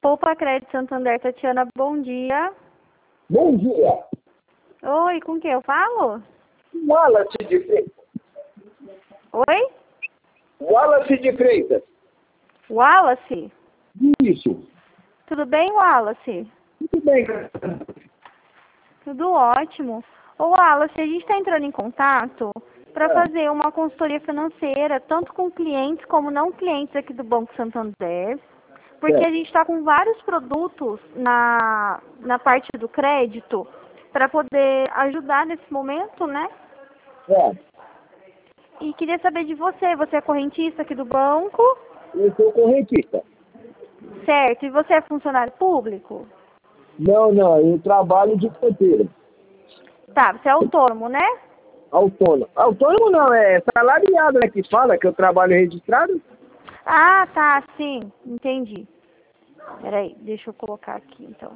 Poupa Crédito Santander, Tatiana, bom dia. Bom dia. Oi, com quem eu falo? Wallace de Freitas. Oi? Wallace de Freitas. Wallace? Isso. Tudo bem, Wallace? Tudo bem. Tudo ótimo. Ô, Wallace, a gente está entrando em contato para fazer uma consultoria financeira, tanto com clientes como não clientes aqui do Banco Santander, porque a gente está com vários produtos na parte do crédito para poder ajudar nesse momento, né? E queria saber de você. Você é correntista aqui do banco? Eu sou correntista. Certo. E você é funcionário público? Não, eu trabalho de canteiro. Tá, você é autônomo, né? Autônomo. Autônomo não, é salariado, né, que fala que eu trabalho registrado. Ah, tá, sim. Entendi. Peraí, deixa eu colocar aqui, então.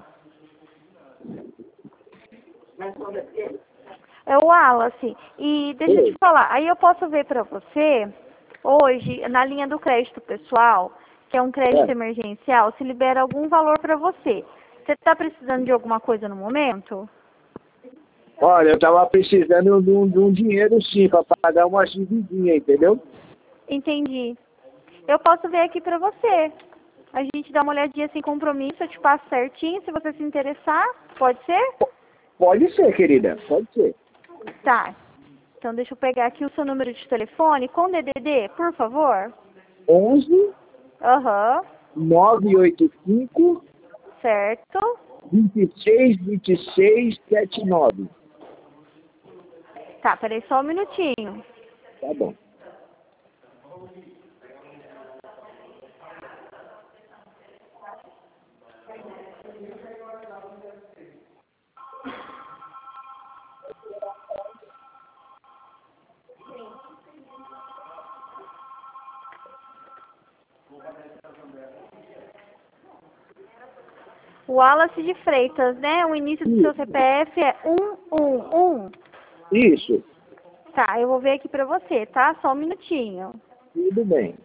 É o Wallace. E deixa eu te falar, aí eu posso ver para você, hoje, na linha do crédito pessoal, que é um crédito emergencial, se libera algum valor para você. Você está precisando de alguma coisa no momento? Olha, eu tava precisando de um dinheiro sim, para pagar uma dividinha, entendeu? Entendi. Eu posso ver aqui para você. A gente dá uma olhadinha sem compromisso, eu te passo certinho, se você se interessar. Pode ser? Pode ser, querida, pode ser. Tá. Então deixa eu pegar aqui o seu número de telefone com DDD, por favor. 11 Aham. 985 Certo. 26 79. Tá, peraí só um minutinho. Tá bom. Wallace de Freitas, né? O início do seu CPF é 111. Isso, Tá, eu vou ver aqui pra você, tá? Só um minutinho. tudo bem.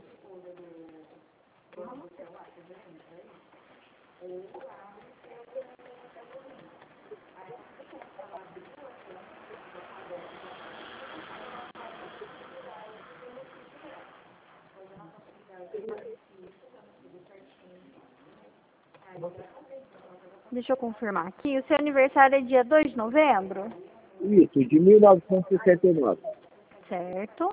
Deixa eu confirmar aqui. O seu aniversário é dia 2 de novembro? Isso, de 1969. Certo.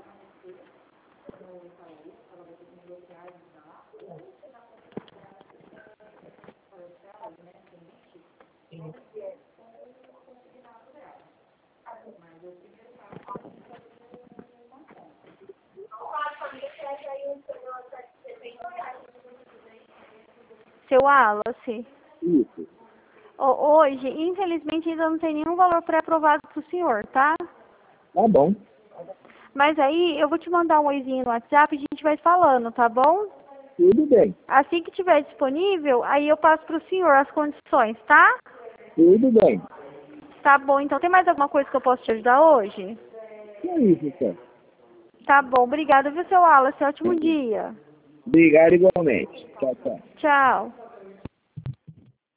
Seu Wallace, Isso. hoje, infelizmente, ainda não tem nenhum valor pré-aprovado pro senhor, tá? Tá bom. Mas aí, eu vou te mandar um oizinho no WhatsApp e a gente vai falando, tá bom? Tudo bem. Assim que tiver disponível, aí eu passo pro senhor as condições, tá? Tudo bem. Tá bom, então tem mais alguma coisa que eu posso te ajudar hoje? É isso, então. Tá bom, obrigada, viu, seu Wallace? Ótimo dia. Obrigado igualmente. Tchau, tchau. Tchau.